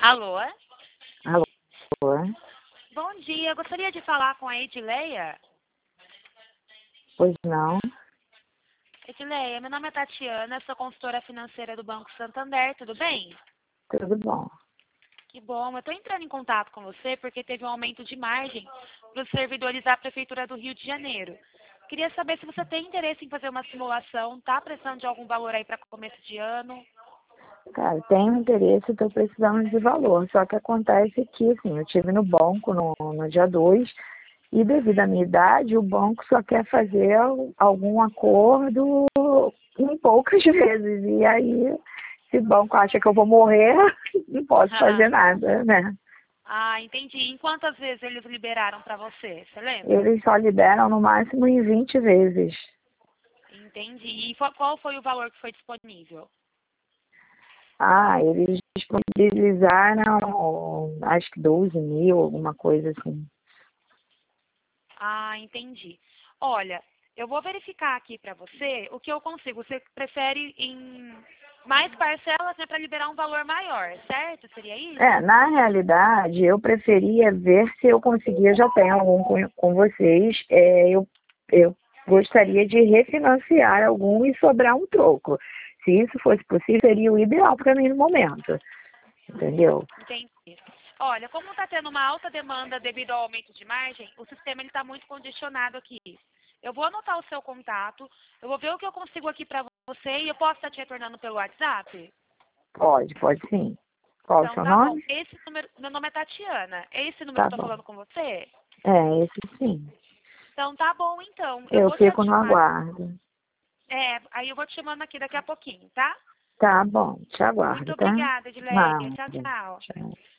Alô? Alô? Bom dia, eu gostaria de falar com a Edileia. Pois não? Edileia, meu nome é Tatiana, sou consultora financeira do Banco Santander, tudo bem? Tudo bom. Que bom, eu estou entrando em contato com você porque teve um aumento de margem para os servidores da Prefeitura do Rio de Janeiro. Queria saber se você tem interesse em fazer uma simulação, tá precisando de algum valor aí para começo de ano? Cara, tenho interesse, estou precisando de valor. Só que acontece que, assim, eu estive no banco no dia 2 e devido à minha idade, o banco só quer fazer algum acordo em poucas vezes. E aí, se o banco acha que eu vou morrer, não posso fazer nada, né? Ah, entendi. Em quantas vezes eles liberaram para você? Você lembra? Eles só liberam no máximo em 20 vezes. Entendi. E qual foi o valor que foi disponível? Ah, eles disponibilizaram, acho que 12 mil, alguma coisa assim. Ah, entendi. Olha, eu vou verificar aqui para você o que eu consigo. Você prefere em mais parcelas, né, para liberar um valor maior, certo? Seria isso? Na realidade, eu preferia ver se eu conseguia, já tenho algum com vocês, eu gostaria de refinanciar algum e sobrar um troco. Se isso fosse possível, seria o ideal para mim no momento, entendeu? Entendi. Olha, como está tendo uma alta demanda devido ao aumento de margem, o sistema está muito condicionado aqui. Eu vou anotar o seu contato, eu vou ver o que eu consigo aqui para você e eu posso estar te retornando pelo WhatsApp? Pode sim. Qual o Então, seu tá bom. nome? Esse número, meu nome é Tatiana. É esse número Tá que eu tô bom. falando com você? Esse sim. Então, tá bom, então. Eu Eu vou te fico no adicionar. aguardo. Aí eu vou te chamando aqui daqui a pouquinho, tá? Tá bom, te Muito aguardo, tá? obrigada, Edileia. Nada. Tchau, tchau. Tchau.